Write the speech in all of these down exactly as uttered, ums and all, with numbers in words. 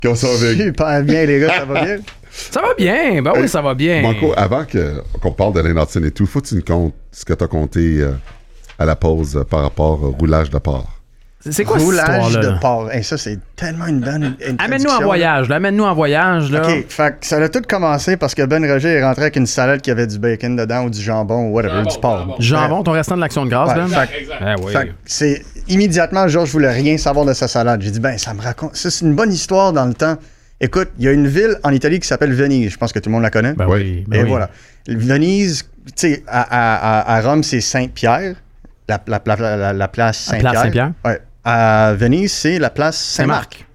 Comment ça va, Vic? Super bien, les gars, ça va bien? Ça va bien, ben oui, ça va bien. Marco, avant que, qu'on parle de Lane Hutson et tout, faut que tu nous comptes ce que tu as compté euh, à la pause euh, par rapport au roulage de porc. C'est quoi Roulage cette histoire-là? de porc. Hey, ça, c'est tellement une bonne introduction. Amène-nous en voyage, là. Amène-nous en voyage, là. OK, fait que ça a tout commencé parce que Ben Roger est rentré avec une salade qui avait du bacon dedans ou du jambon ou whatever, Jambon, du porc. jambon. Jambon, ton restant de l'action de grâce, Ouais, là. fait- Exact. Ben oui. Fait que c'est immédiatement, Georges voulait rien savoir de sa salade. J'ai dit, ben, ça me raconte. Ça, c'est une bonne histoire dans le temps. Écoute, il y a une ville en Italie qui s'appelle Venise. Je pense que tout le monde la connaît. Ben oui. ben Et oui. voilà. Venise, tu sais, à, à, à, à Rome, c'est Saint-Pierre, la, la, la, la, la place La Saint-Pierre. place Saint-Pierre. Ouais. À Venise, c'est la place Saint-Marc. Saint-Marc.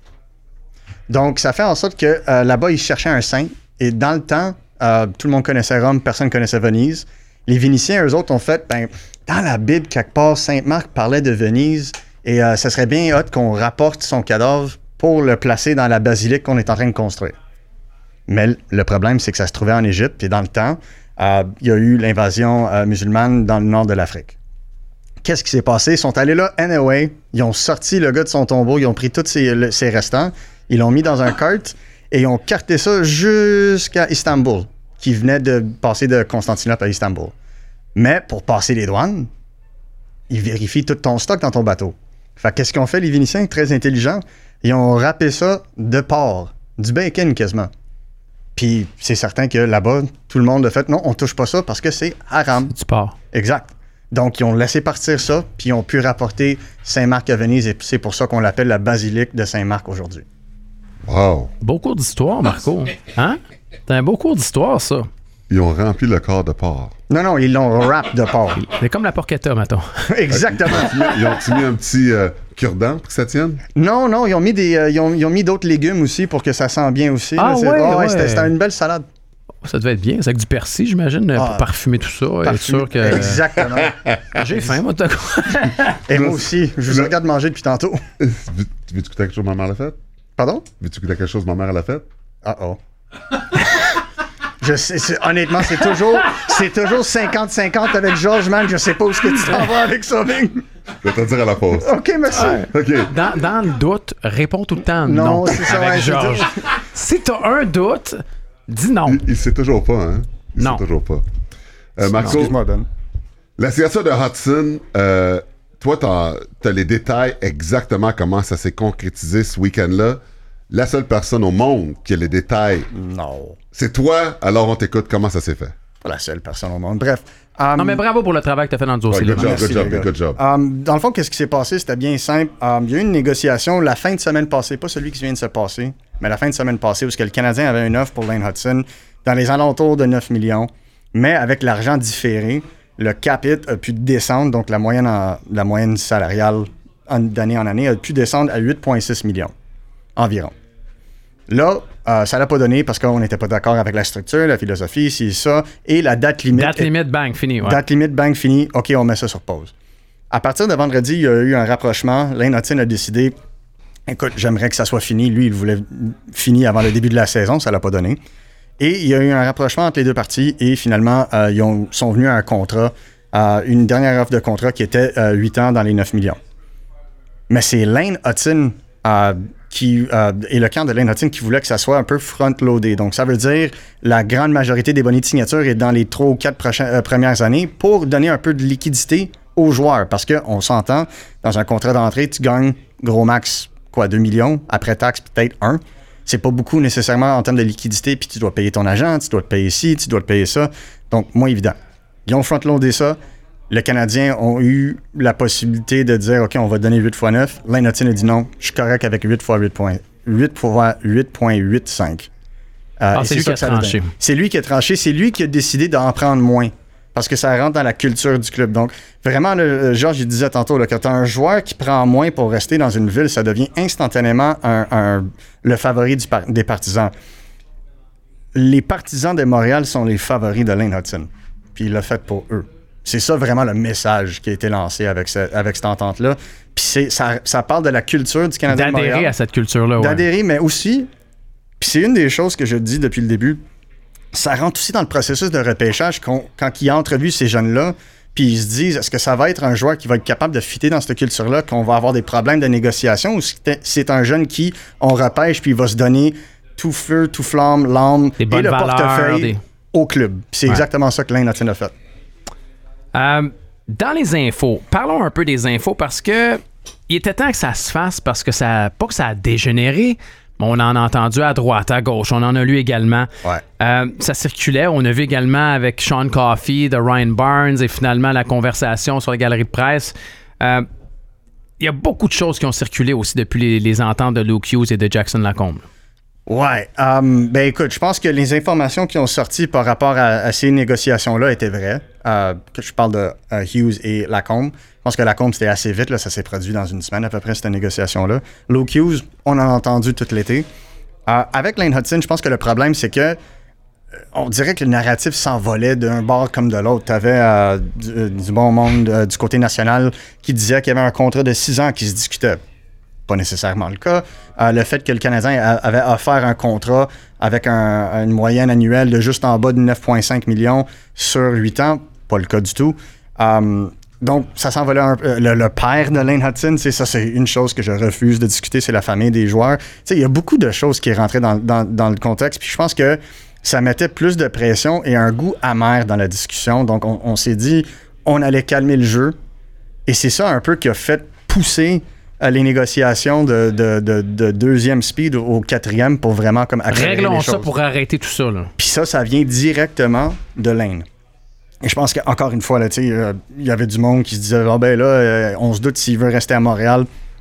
Donc, ça fait en sorte que euh, là-bas, ils cherchaient un saint. Et dans le temps, euh, tout le monde connaissait Rome, personne connaissait Venise. Les Vénitiens, eux autres, ont fait, ben, dans la Bible, quelque part, Saint-Marc parlait de Venise. Et euh, ça serait bien hot qu'on rapporte son cadavre pour le placer dans la basilique qu'on est en train de construire. Mais le problème, c'est que ça se trouvait en Égypte. Et dans le temps, euh, il y a eu l'invasion euh, musulmane dans le nord de l'Afrique. Qu'est-ce qui s'est passé? Ils sont allés là, anyway. Ils ont sorti le gars de son tombeau. Ils ont pris tous ses, le- ses restants. Ils l'ont mis dans un cart et ils ont carté ça jusqu'à Istanbul, qui venait de passer de Constantinople à Istanbul. Mais pour passer les douanes, ils vérifient tout ton stock dans ton bateau. Fait qu'est-ce qu'ils ont fait, les Vénitiens? Très intelligents. Ils ont râpé ça de porc. Du bacon, quasiment. Puis c'est certain que là-bas, tout le monde a fait, non, on touche pas ça parce que c'est haram. Tu pars. Exact. Donc, ils ont laissé partir ça, puis ils ont pu rapporter Saint-Marc à Venise, et c'est pour ça qu'on l'appelle la basilique de Saint-Marc aujourd'hui. Wow! Beau cours d'histoire, Marco. Hein? C'est un beau cours d'histoire, ça. Ils ont rempli le corps de porc. Non, non, ils l'ont wrap de porc. C'est comme la porchetta, mettons. Exactement. Ils ont-tu mis un petit euh, cure-dent pour que ça tienne? Non, non, ils ont mis des, euh, ils ont, ils ont mis d'autres légumes aussi pour que ça sente bien aussi. Ah là. C'est- ouais, oh, ouais. C'était, c'était une belle salade. Ça devait être bien. C'est avec du persil, j'imagine, Ah. pour parfumer tout ça. Et être Parfumé. sûr que... Exactement. J'ai faim, moi, t'as quoi? Et moi aussi, je vous regarde manger depuis tantôt. Veux- Veux-tu goûter à quelque chose que ma mère l'a fait? Pardon? Veux-tu goûter à quelque chose que ma mère l'a fait? Ah oh. Je sais, c'est- honnêtement, c'est toujours, c'est toujours cinquante cinquante avec Georges, man. Je sais pas où est-ce que tu t'en vas avec ça, Bing. Je vais te le dire à la pause. OK, merci. OK. Dans, dans le doute, réponds tout le temps non. Non, c'est ça, avec ouais, c'est Georges. tout. Si t'as un doute, dis non. Il, il sait toujours pas, hein? Il Non. sait toujours pas. Euh, Marco, Excuse-moi, Ben. la signature de Hudson, euh, toi, t'as, t'as les détails exactement comment ça s'est concrétisé ce week-end-là. La seule personne au monde qui a les détails, Non. c'est toi. Alors, on t'écoute. Comment ça s'est fait? Pas la seule personne au monde. Bref. um, Non, mais bravo pour le travail que t'as fait dans le Ouais, dossier. good là, job, Marco. good job, les gars. good job. Um, dans le fond, qu'est-ce qui s'est passé? C'était bien simple. Um, il y a eu une négociation la fin de semaine passée, pas celui qui vient de se passer, mais la fin de semaine passée, où ce que le Canadien avait une offre pour Lane Hutson dans les alentours de neuf millions, mais avec l'argent différé, le cap hit a pu descendre, donc la moyenne, en- la moyenne salariale en- d'année en année a pu descendre à huit virgule six millions environ. Là, euh, ça l'a pas donné parce qu'on n'était pas d'accord avec la structure, la philosophie, c'est ça, et la date limite. Date limite, bang, fini. Ouais. Date limite, bang, fini. OK, on met ça sur pause. À partir de vendredi, il y a eu un rapprochement. Lane Hutson a décidé, écoute, j'aimerais que ça soit fini. Lui, il voulait fini avant le début de la saison. Ça l'a pas donné. Et il y a eu un rapprochement entre les deux parties. Et finalement, euh, ils ont, sont venus à un contrat, à une dernière offre de contrat qui était euh, huit ans dans les neuf millions. Mais c'est Lane Hutson euh, qui, euh, et le camp de Lane Hutson qui voulait que ça soit un peu front-loadé. Donc, ça veut dire la grande majorité des bonnets de signature est dans les trois ou quatre prochaines, euh, premières années pour donner un peu de liquidité aux joueurs. Parce qu'on s'entend, dans un contrat d'entrée, tu gagnes gros max, quoi, deux millions, après taxe, peut-être un. C'est pas beaucoup nécessairement en termes de liquidité, puis tu dois payer ton agent, tu dois te payer ci, tu dois te payer ça. Donc, moins évident. Ils ont front-loadé ça. Les Canadiens ont eu la possibilité de dire, OK, on va donner huit fois neuf. Lane Hutson a dit non, je suis correct avec huit fois huit virgule huit fois huit virgule huit-cinq. Euh, Ah, et c'est lui ça qui a que ça tranché. donne. C'est lui qui a tranché. C'est lui qui a décidé d'en prendre moins. Parce que ça rentre dans la culture du club. Donc, vraiment, le, Georges, il disait tantôt, là, quand tu as un joueur qui prend moins pour rester dans une ville, ça devient instantanément un, un, le favori du par- des partisans. Les partisans de Montréal sont les favoris de Lane Hutson. Puis il l'a fait pour eux. C'est ça vraiment le message qui a été lancé avec, ce, avec cette entente-là. Puis c'est, ça, ça parle de la culture du Canadien de Montréal. D'adhérer à cette culture-là. Ouais. D'adhérer, mais aussi, puis c'est une des choses que je dis depuis le début, ça rentre aussi dans le processus de repêchage qu'on- quand il a entrevu ces jeunes-là, puis ils se disent, est-ce que ça va être un joueur qui va être capable de fitter dans cette culture-là, qu'on va avoir des problèmes de négociation, ou c'est un jeune qui, on repêche, puis il va se donner tout feu, tout flamme, l'âme et le valeurs, portefeuille des... au club. C'est ouais. exactement ça que Lane Hutson a fait. Euh, dans les infos, parlons un peu des infos parce que il était temps que ça se fasse parce que ça, pas que ça a dégénéré, mais on en a entendu à droite, à gauche, on en a lu également. Ouais. Euh, ça circulait, on a vu également avec Sean Coffey de Ryan Barnes et finalement la conversation sur la galerie de presse. Euh, il y a beaucoup de choses qui ont circulé aussi depuis les, les ententes de Luke Hughes et de Jackson Lacombe. Ouais. Um, ben écoute, je pense que les informations qui ont sorti par rapport à, à ces négociations-là étaient vraies. Euh, que je parle de uh, Hughes et Lacombe. Je pense que Lacombe, c'était assez vite. Là, ça s'est produit dans une semaine à peu près, cette négociation-là. Luke Hughes, on en a entendu tout l'été. Euh, avec Lane Hutson, je pense que le problème, c'est que euh, on dirait que le narratif s'envolait d'un bord comme de l'autre. Tu avais euh, du, du bon monde euh, du côté national qui disait qu'il y avait un contrat de six ans qui se discutait. Pas nécessairement le cas. Euh, le fait que le Canadien a, avait offert un contrat avec un, une moyenne annuelle de juste en bas de neuf virgule cinq millions sur huit ans, pas le cas du tout. Um, donc, ça s'envolait un peu. Le, le père de Lane Hutson, ça, c'est une chose que je refuse de discuter, c'est la famille des joueurs. Il y a beaucoup de choses qui rentraient dans, dans, dans le contexte, puis je pense que ça mettait plus de pression et un goût amer dans la discussion. Donc, on, on s'est dit, on allait calmer le jeu, et c'est ça un peu qui a fait pousser les négociations de, de, de, de deuxième speed au quatrième pour vraiment comme accélérer les choses. Réglons ça pour arrêter tout ça. Puis ça, ça vient directement de Lane. Et je pense qu'encore une fois, il euh, y avait du monde qui se disait, oh, ben là, euh, on se doute s'il veut rester à Montréal.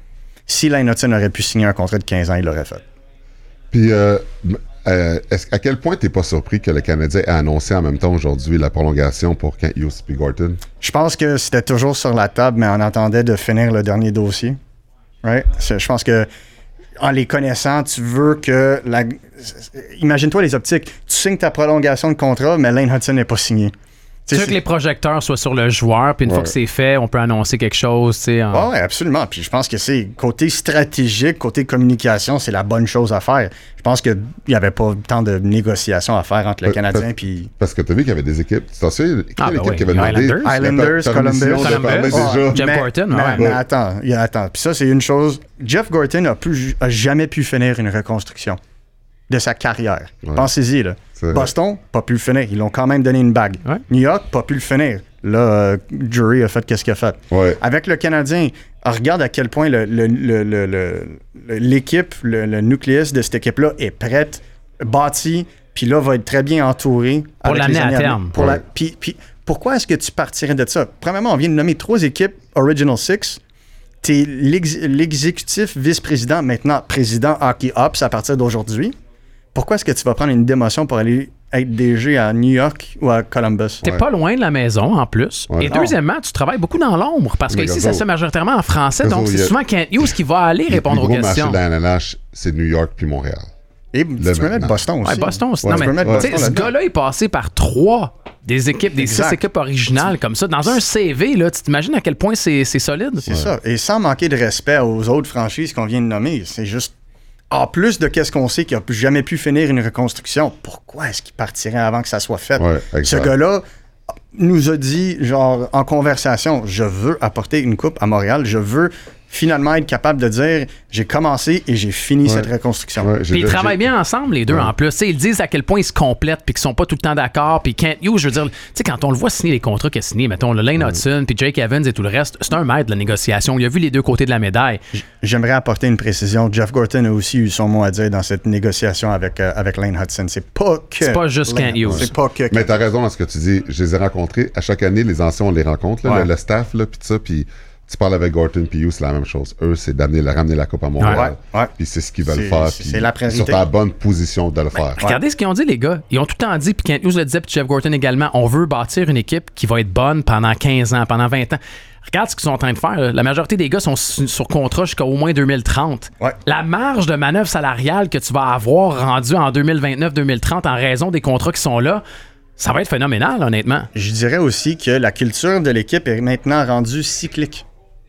Si Lane Hutson aurait pu signer un contrat de quinze ans, il l'aurait fait. Puis, euh, euh, est-ce, à quel point t'es pas surpris que le Canadien ait annoncé en même temps aujourd'hui la prolongation pour Kent Hughes et Gorton? Je pense que c'était toujours sur la table, mais on attendait de finir le dernier dossier. Right? Je pense que en les connaissant, tu veux que la... Imagine-toi les optiques. Tu signes ta prolongation de contrat, mais Lane Hutson n'est pas signé. Tu veux que les projecteurs soient sur le joueur, puis une ouais. fois que c'est fait, on peut annoncer quelque chose. En... Oui, absolument. Puis je pense que c'est côté stratégique, côté communication, c'est la bonne chose à faire. Je pense qu'il n'y avait pas tant de négociations à faire entre le Canadien et... Parce que tu as vu qu'il y avait des équipes. Tu t'en souviens, quelle ah, ben équipe oui. qui avait demandé... Islanders, Islanders Columbus. Columbus. Oh, Jeff mais, Gorton. Mais, ouais. mais attends, attends. Puis ça, c'est une chose. Jeff Gorton a, pu, a jamais pu finir une reconstruction de sa carrière. Ouais. Pensez-y, là. Boston, pas pu le finir. Ils l'ont quand même donné une bague. Ouais. New York, pas pu le finir. Là, euh, Jury a fait qu'est-ce qu'il a fait. Ouais. Avec le Canadien, regarde à quel point le, le, le, le, le, l'équipe, le, le nucléus de cette équipe-là est prête, bâtie, puis là, va être très bien entourée. Pour l'année à terme. Pour la, puis, puis, pourquoi est-ce que tu partirais de ça? Premièrement, on vient de nommer trois équipes Original Six. Tu es l'ex, l'exécutif vice-président, maintenant président Hockey Ops à partir d'aujourd'hui. Pourquoi est-ce que tu vas prendre une démotion pour aller être D G à New York ou à Columbus? T'es ouais. pas loin de la maison, en plus. Ouais. Et deuxièmement, tu travailles beaucoup dans l'ombre, parce que ici, ça se fait majoritairement en français, donc c'est souvent Kent Hughes qui va aller répondre aux questions. Le plus gros marché de la N H L, c'est New York puis Montréal. Et tu peux maintenant. mettre Boston aussi. Ouais, Boston aussi. Ouais, non, tu mais, peux mettre Boston ce gars-là est passé par trois des équipes, des exact. six équipes originales comme ça. Dans un C V, là, tu t'imagines à quel point c'est, c'est solide? C'est ouais. ça. Et sans manquer de respect aux autres franchises qu'on vient de nommer, c'est juste... En plus de qu'est-ce qu'on sait qu'il n'a jamais pu finir une reconstruction, pourquoi est-ce qu'il partirait avant que ça soit fait? Ouais, ce gars-là nous a dit, genre, en conversation, je veux apporter une coupe à Montréal, je veux finalement être capable de dire, j'ai commencé et j'ai fini ouais. cette reconstruction. Ouais, puis ils travaillent bien ensemble, les deux, ouais. en plus. T'sais, ils disent à quel point ils se complètent puis qu'ils sont pas tout le temps d'accord. Puis Kent Hughes, je veux dire, tu sais, quand on le voit signer les contrats qu'il a signés, mettons, le Lane ouais. Hutson, puis Jake Evans et tout le reste, c'est un maître de la négociation. Il a vu les deux côtés de la médaille. J'aimerais apporter une précision. Jeff Gorton a aussi eu son mot à dire dans cette négociation avec, euh, avec Lane Hutson. C'est pas que... C'est pas juste Kent Hughes. C'est pas que... Mais t'as raison dans ce que tu dis. Je les ai rencontrés. À chaque année, les anciens, on les rencontre, là, ouais. le, le staff, là, puis ça, puis... Tu parles avec Gorton puis Hughes, c'est la même chose. Eux, c'est d'amener la, ramener la Coupe à Montréal. Ouais, ouais. Puis c'est ce qu'ils veulent c'est, faire. C'est, c'est la priorité. Ils sont en bonne position de le ben, faire. Regardez ouais. ce qu'ils ont dit, les gars. Ils ont tout le temps dit, puis Kent Hughes le disait, puis Jeff Gorton également, on veut bâtir une équipe qui va être bonne pendant quinze ans, pendant vingt ans. Regarde ce qu'ils sont en train de faire. La majorité des gars sont sur contrat jusqu'à au moins deux mille trente. Ouais. La marge de manœuvre salariale que tu vas avoir rendue en deux mille vingt-neuf deux mille trente en raison des contrats qui sont là, ça va être phénoménal, honnêtement. Je dirais aussi que la culture de l'équipe est maintenant rendue cyclique.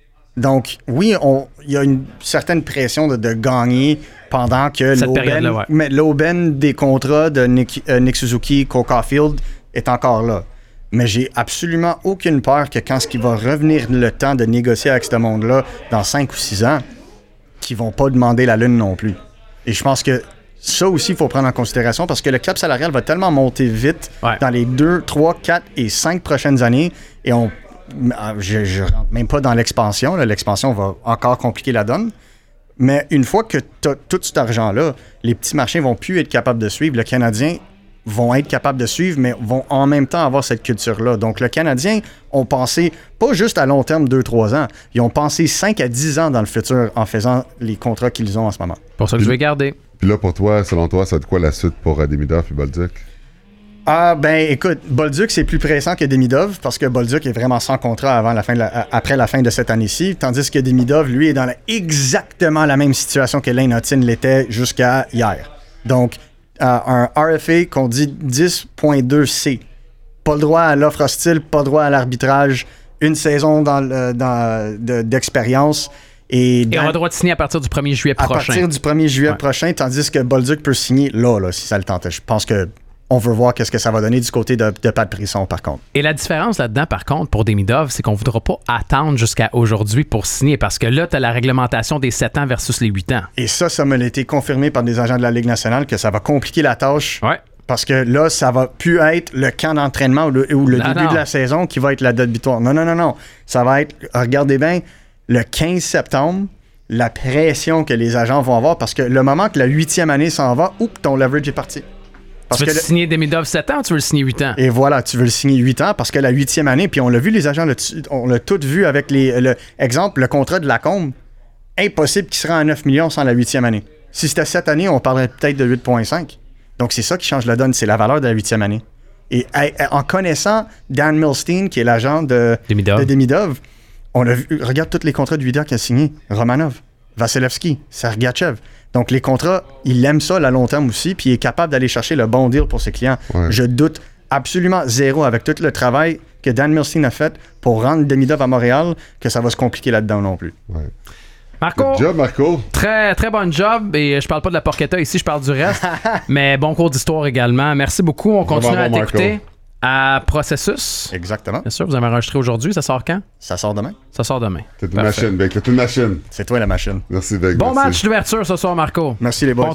Donc, oui, il y a une certaine pression de, de gagner pendant que l'aubaine, ouais. l'aubaine des contrats de Nick, euh, Nick Suzuki, Cole Caulfield est encore là. Mais j'ai absolument aucune peur que quand il va revenir le temps de négocier avec ce monde-là dans cinq ou six ans, qu'ils vont pas demander la lune non plus. Et je pense que ça aussi, il faut prendre en considération parce que le cap salarial va tellement monter vite ouais. dans les deux, trois, quatre et cinq prochaines années. Et on, je ne rentre même pas dans l'expansion. Là. L'expansion va encore compliquer la donne. Mais une fois que tu as tout cet argent-là, les petits marchés vont plus être capables de suivre. Le Canadien vont être capables de suivre, mais vont en même temps avoir cette culture-là. Donc, le Canadien ont pensé, pas juste à long terme, deux trois ans, ils ont pensé cinq à dix ans dans le futur en faisant les contrats qu'ils ont en ce moment. Pour ça que je vais garder. Puis là, pour toi, selon toi, ça va être quoi la suite pour euh, Demidov et Bolduc? Ah, ben, écoute, Bolduc, c'est plus pressant que Demidov parce que Bolduc est vraiment sans contrat avant la fin de la, après la fin de cette année-ci, tandis que Demidov, lui, est dans la, exactement la même situation que Lane Hutton l'était jusqu'à hier. Donc, Euh, un R F A qu'on dit dix virgule deux C. Pas le droit à l'offre hostile, pas le droit à l'arbitrage, une saison dans le, dans, de, d'expérience. Et, dans, et on a le droit de signer à partir du premier juillet prochain. À partir du premier juillet ouais. prochain, tandis que Bolduc peut signer là, là, si ça le tentait. Je pense que on veut voir qu'est-ce que ça va donner du côté de, de Pat Brisson, par contre. Et la différence là-dedans, par contre, pour Demidov, c'est qu'on ne voudra pas attendre jusqu'à aujourd'hui pour signer parce que là, tu as la réglementation des sept ans versus les huit ans. Et ça, ça m'a été confirmé par des agents de la Ligue nationale que ça va compliquer la tâche. Ouais. Parce que là, ça va plus être le camp d'entraînement ou le, ou le non, début non. de la saison qui va être la date butoir. Non, non, non, non. Ça va être, regardez bien, le quinze septembre, la pression que les agents vont avoir parce que le moment que la huitième année s'en va, oups, ton leverage est parti. Parce tu veux que le... signer Demidov sept ans ou tu veux le signer huit ans? Et voilà, tu veux le signer huit ans parce que la huitième année, puis on l'a vu, les agents, on l'a tout vu avec les. Le, exemple, le contrat de Lacombe, impossible qu'il sera à neuf millions sans la huitième année. Si c'était cette année, on parlerait peut-être de huit virgule cinq. Donc c'est ça qui change la donne, c'est la valeur de la huitième année. Et en connaissant Dan Milstein, qui est l'agent de Demidov, de Demidov on a vu, regarde tous les contrats de huit ans qu'il a signés. Romanov, Vasilevski, Sergachev. Donc, les contrats, il aime ça à long terme aussi, puis il est capable d'aller chercher le bon deal pour ses clients. Ouais. Je doute absolument zéro avec tout le travail que Dan Milstein a fait pour rendre Demidov à Montréal que ça va se compliquer là-dedans non plus. Ouais. Marco, good job, Marco. Très, très bon job. Et je parle pas de la porchetta ici, je parle du reste. Mais bon cours d'histoire également. Merci beaucoup. On continue à t'écouter à Processus. Exactement. Bien sûr, vous avez enregistré aujourd'hui. Ça sort quand? Ça sort demain. Ça sort demain. C'est une machine, Beck. C'est une machine. C'est toi la machine. Merci, Beck. Bon merci. match d'ouverture ce soir, Marco. Merci les boys. Bon